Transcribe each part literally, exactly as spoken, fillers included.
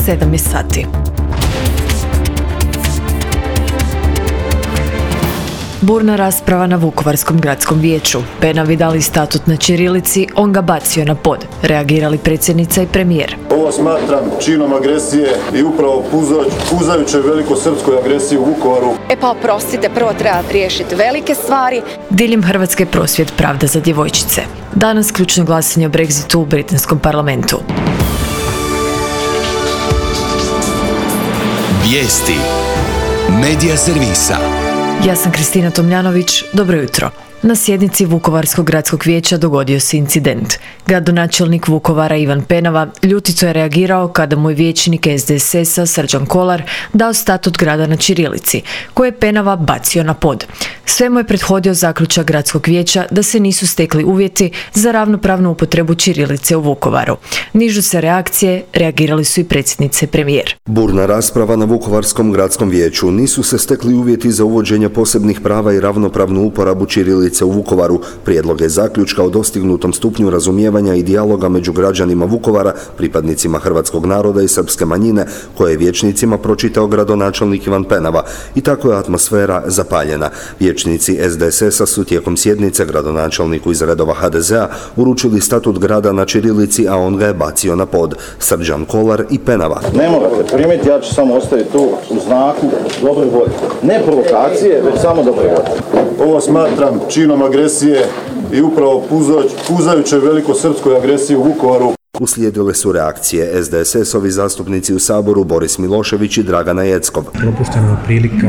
sedam je sati. Burna rasprava na Vukovarskom gradskom vijeću. Penavi dali statut na ćirilici, on ga bacio na pod. Reagirali predsjednica i premijer. Ovo smatram činom agresije i upravo puzajuće velikosrpskoj agresiji u Vukovaru. E pa oprostite, prvo treba riješiti velike stvari. Diljem Hrvatske prosvjed Pravda za djevojčice. Danas ključno glasanje o Brexitu u britanskom parlamentu. Vijesti medija servisa. Ja sam Kristina Tomljanović, dobro jutro. Na sjednici Vukovarskog gradskog vijeća dogodio se incident. Gradonačelnik Vukovara Ivan Penava ljutito je reagirao kada mu je vijećnik S D S S-a Srđan Kolar dao statut grada na ćirilici, koje je Penava bacio na pod. Sve mu je prethodio zaključak gradskog vijeća da se nisu stekli uvjeti za ravnopravnu upotrebu ćirilice u Vukovaru. Nižu se reakcije, reagirali su i predsjednice i premijer. Burna rasprava na Vukovarskom gradskom vijeću. Nisu se stekli uvjeti za uvođenje posebnih prava i ravnopravnu uporabu ćirilice u Vukovaru. Prijedlog je zaključka o dostignutom stupnju razumijevanja i dijaloga među građanima Vukovara, pripadnicima hrvatskog naroda i srpske manjine, koje je vijećnicima pročitao gradonačelnik Ivan Penava. I tako je atmosfera zapaljena. Vijećnici S D S S-a su tijekom sjednice gradonačelniku iz redova H D Z-a uručili statut grada na ćirilici, a on ga je bacio na pod. Srđan Kolar i Penava. Ne morate primiti, ja ću samo ostaviti tu u znaku dobre volje. Ne provokacije, već samo dobre volje. Ovo smatram činom agresije i upravo puzajuće velikosrpskoj agresiji u Vukovaru. Uslijedile su reakcije. S D S S-ovi zastupnici u Saboru Boris Milošević i Dragana Jeckov. Propuštena je prilika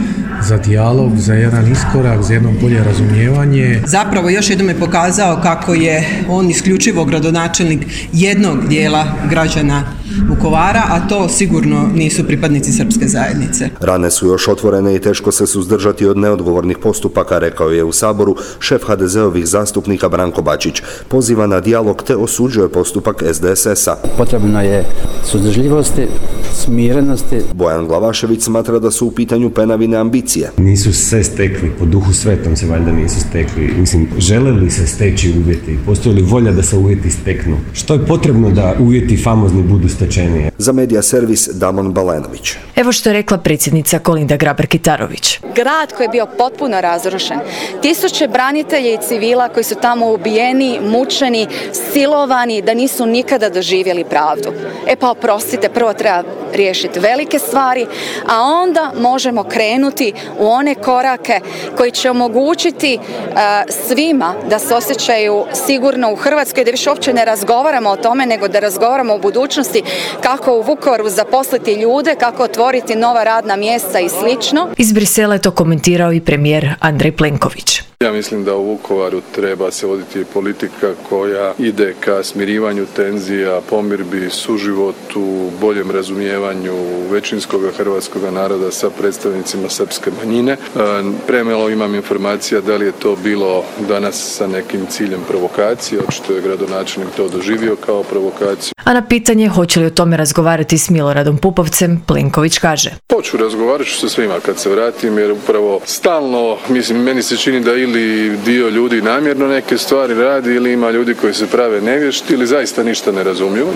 za dijalog, za jedan iskorak, za jedno bolje razumijevanje. Zapravo još jednom je pokazao kako je on isključivo gradonačelnik jednog dijela građana Vukovara, a to sigurno nisu pripadnici srpske zajednice. Rane su još otvorene i teško se suzdržati od neodgovornih postupaka, rekao je u Saboru šef H D Z-ovih zastupnika Branko Bačić. Poziva na dijalog te osuđuje postupak S D S S-a. Potrebno je suzdržljivosti, smirenosti. Bojan Glavašević smatra da su u pitanju Penavine ambicije. Nisu se stekli, po duhu svetom se valjda nisu stekli. Mislim, žele li se steći uvjeti? Postoji li volja da se uvjeti steknu? Što je potrebno da uvjeti famozni budu stečenije? Za medija servis Damon Balenović. Evo što je rekla predsjednica Kolinda Grabar-Kitarović. Grad koji je bio potpuno razrušen. Tisuće branitelja i civila koji su tamo ubijeni, mučeni, silovani, da nisu nikada doživjeli pravdu. E pa oprostite, prvo treba riješiti velike stvari, a onda možemo krenuti u one korake koji će omogućiti uh, svima da se osjećaju sigurno u Hrvatskoj, da više uopće ne razgovaramo o tome, nego da razgovaramo o budućnosti, kako u Vukovaru zaposliti ljude, kako otvoriti nova radna mjesta i slično. Iz Brisela je to komentirao i premijer Andrej Plenković. Ja mislim da u Vukovaru treba se voditi politika koja ide ka smirivanju tenzija, pomirbi, suživotu, boljem razumijevanju većinskog hrvatskog naroda sa predstavnicima srpske manjine. Premalo imam informacija da li je to bilo danas sa nekim ciljem provokacije, očito je gradonačelnik to doživio kao provokaciju. A na pitanje hoće li o tome razgovarati s Miloradom Pupovcem, Plenković kaže: Hoću, razgovarat ću sa svima kad se vratim, jer upravo stalno, mislim, meni se čini da ili dio ljudi namjerno neke stvari radi, ili ima ljudi koji se prave nevješti, ili zaista ništa ne razumiju.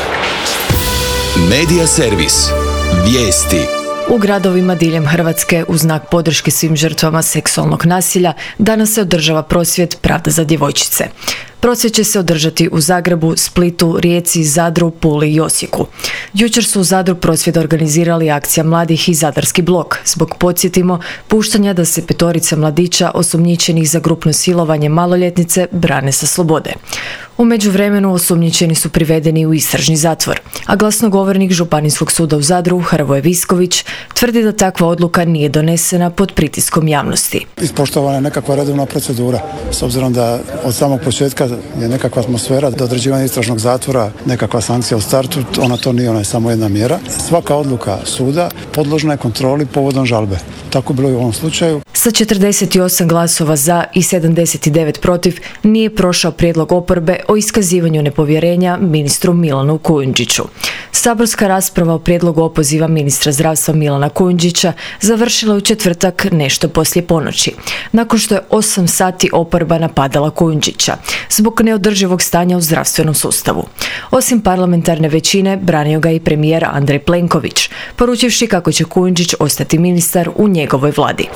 Medija servis. Vijesti. U gradovima diljem Hrvatske u znak podrške svim žrtvama seksualnog nasilja danas se održava prosvjed Pravda za djevojčice. Prosvjed će se održati u Zagrebu, Splitu, Rijeci, Zadru, Puli i Osijeku. Jučer su u Zadru prosvjed organizirali akcija mladih i Zadarski blok, zbog, podsjetimo, puštanja da se petorica mladića osumnjičenih za grupno silovanje maloljetnice brane sa slobode. U međuvremenu osumnjičeni su privedeni u istražni zatvor, a glasnogovornik Županijskog suda u Zadru, Hrvoje Visković, tvrdi da takva odluka nije donesena pod pritiskom javnosti. Ispoštovana je nekakva redovna procedura, s obzirom da od samog početka je nekakva atmosfera do određivanja istražnog zatvora, nekakva sankcija u startu, ona to nije, ona je samo jedna mjera. Svaka odluka suda podložna je kontroli povodom žalbe. Tako bilo i u ovom slučaju. Sa četrdeset osam glasova za i sedamdeset devet protiv nije prošao prijedlog oporbe o iskazivanju nepovjerenja ministru Milanu Kujundžiću. Saborska rasprava o prijedlogu opoziva ministra zdravstva Milana Kujundžića završila u četvrtak nešto poslije ponoći, nakon što je osam sati oporba napadala Kujundžića zbog neodrživog stanja u zdravstvenom sustavu. Osim parlamentarne većine, branio ga i premijer Andrej Plenković, poručivši kako će Kujundžić ostati ministar u njegovoj vladi.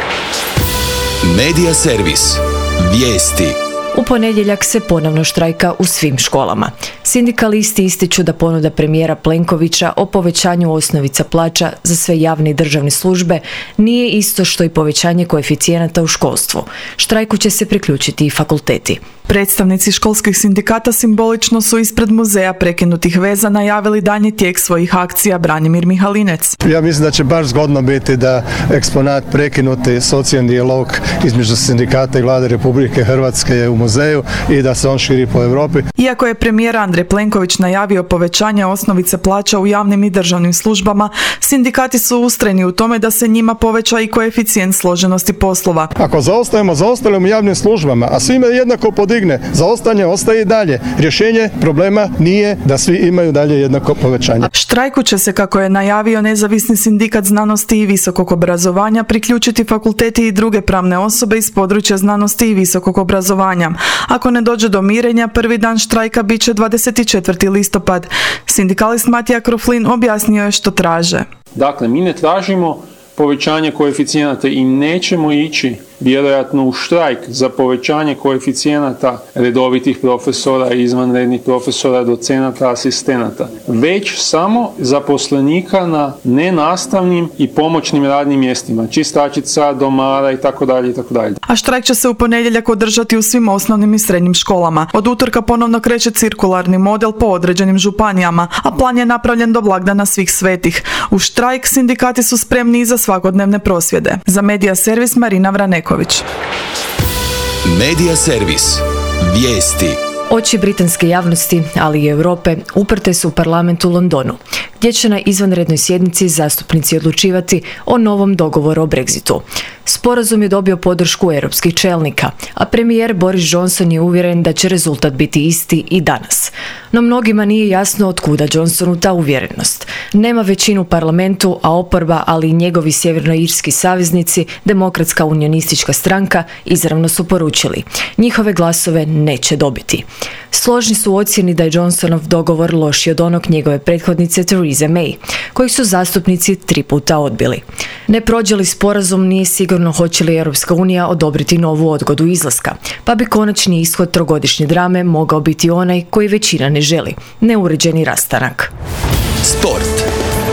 Medija servis. Vijesti. U ponedjeljak se ponovno štrajka u svim školama. Sindikalisti ističu da ponuda premijera Plenkovića o povećanju osnovica plaća za sve javne i državne službe nije isto što i povećanje koeficijenata u školstvu. Štrajku će se priključiti i fakulteti. Predstavnici školskih sindikata simbolično su ispred muzeja prekinutih veza najavili daljnji tijek svojih akcija. Branimir Mihalinec. Ja mislim da će baš zgodno biti da eksponat prekinuti socijalni dijalog između sindikata i vlade Republike Hrvatske je u muzeju i da se on širi po Europi. Iako je premijer Andrej Plenković najavio povećanje osnovice plaća u javnim i državnim službama, sindikati su ustrajni u tome da se njima poveća i koeficijent složenosti poslova. Ako zaostajemo, zaostajemo u javnim službama, a svima jednako podigne. Zaostanje ostaje i dalje. Rješenje problema nije da svi imaju dalje jednako povećanje. Štrajku će se, kako je najavio Nezavisni sindikat znanosti i visokog obrazovanja, priključiti fakulteti i druge pravne osobe iz područja znanosti i visokog obrazovanja. Ako ne dođe do mirenja, prvi dan štrajka bit će dvadeset četvrti listopad. Sindikalist Matija Kroflin objasnio je što traže. Dakle, mi ne tražimo povećanje koeficijenata i nećemo ići vjerojatno u štrajk za povećanje koeficijenata redovitih profesora, izvanrednih profesora, docenata, asistenata, već samo zaposlenika na nenastavnim i pomoćnim radnim mjestima, čistačica, domara itd. itd. A štrajk će se u ponedjeljak održati u svim osnovnim i srednjim školama. Od utorka ponovno kreće cirkularni model po određenim županijama, a plan je napravljen do blagdana Svih svetih. U štrajk sindikati su spremni i za svakodnevne prosvjede. Za Medija servis Marina Vraneko. Medija servis. Vijesti. Oči britanske javnosti, ali i Europe, uprte su u parlamentu u Londonu, gdje će na izvanrednoj sjednici zastupnici odlučivati o novom dogovoru o Brexitu. Sporazum je dobio podršku europskih čelnika, a premijer Boris Johnson je uvjeren da će rezultat biti isti i danas. No mnogima nije jasno otkuda Johnsonu ta uvjerenost. Nema većinu u parlamentu, a oporba, ali i njegovi sjevernoirski saveznici, Demokratska unionistička stranka, izravno su poručili. Njihove glasove neće dobiti. Složni su u ocjeni da je Johnsonov dogovor lošiji od onog njegove prethodnice Therese May, kojih su zastupnici tri puta odbili. Ne prođe li sporazum, nije sigurno hoće li Europska unija odobriti novu odgodu izlaska, pa bi konačni ishod trogodišnje drame mogao biti onaj koji većina ne želi, neuređeni rastanak. Sport.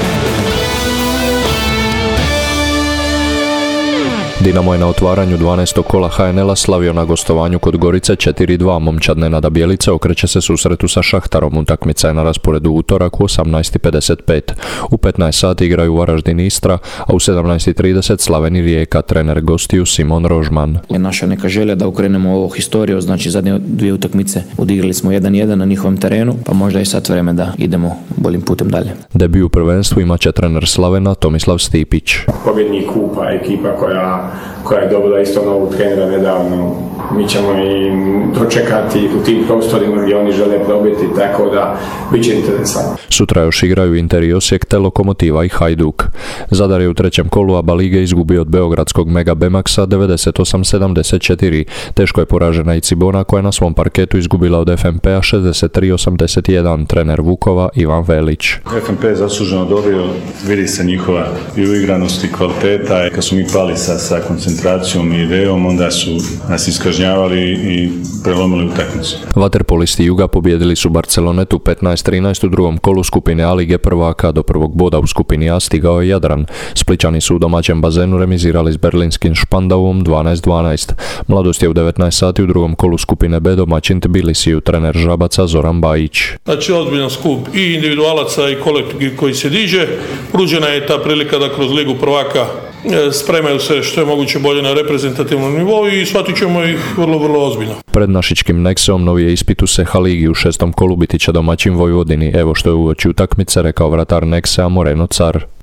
Dinamo je na otvaranju dvanaestog kola H N L-a slavio na gostovanju kod Gorice četiri dva. Momčad Nenada Bjelice okreće se susretu sa Šahtarom. Utakmica je na rasporedu utorak u osamnaest i pedeset pet. U petnaest sati igraju Varaždin Istra, a u sedamnaest i trideset Slaven i Rijeka. Trener gostiju Simon Rožman. Naša neka želja da okrenemo ovu historiju, znači zadnje dvije utakmice odigrali smo jedan jedan na njihovom terenu, pa možda je sad vreme da idemo boljim putem dalje. Debiju u prvenstvu imat će trener Slavena Tomislav Stipić. Pobjednik kupa, ekipa koja koja je dobila isto novog trenera nedavno. Mi ćemo i dočekati u tim prostorima gdje oni žele probiti, tako da bit će interesantno. Sutra još igraju Inter i Osijek te Lokomotiva i Hajduk. Zadar je u trećem kolu A B A lige izgubio od beogradskog Mega Bemaxa devedeset osam sedamdeset četiri. Teško je poražena i Cibona koja je na svom parketu izgubila od F M P-a šezdeset tri osamdeset jedan. Trener Vukova Ivan Velić. F M P je zasluženo dobio, vidi se njihova i uigranost i kvaliteta. Kad su mi pali sa, sa koncentracijom i idejom, onda su nas iskažnjavali i prelomili utakmicu. Vaterpolisti Juga pobijedili su Barcelonetu petnaest trinaest u drugom kolu skupine A lige prvaka. Do prvog boda u skupini A stigao je Jadran. Splićani su u domaćem bazenu remizirali s berlinskim Špandauom dvanaest dvanaest. Mladost je u devetnaest sati u drugom kolu skupine B domaćin Tbilisiju. Trener Žabaca Zoran Bajić. Znači ozbiljan skup i individualaca i kolektiv koji se diže. Pružena je ta prilika da kroz ligu prvaka spremaju se što je moguće bolje na reprezentativnom nivou i shvatit ćemo ih vrlo, vrlo ozbiljno. Pred našičkim Nexom novi je ispit u Seha ligi. U šestom kolu biti će domaćin Vojvodini. Evo što je uoči utakmice rekao vratar Nexa Moreno Car.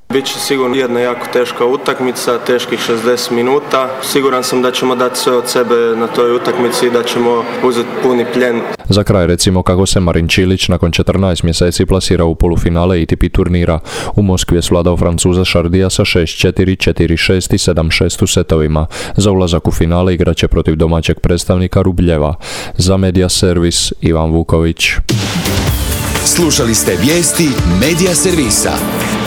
Biće sigurno jedna jako teška utakmica, teških šezdeset minuta. Siguran sam da ćemo dati sve od sebe na toj utakmici i da ćemo uzeti puni plijen. Za kraj recimo kako se Marin Čilić nakon četrnaest mjeseci plasira u polufinale A T P turnira. U Moskvi je svladao Francuza Šardija sa šest četiri, četiri šest i sedam šest u setovima. Za ulazak u finale igraće protiv domaćeg predstavnika Rubljeva. Za Media Servis Ivan Vuković. Slušali ste vijesti Media Servisa.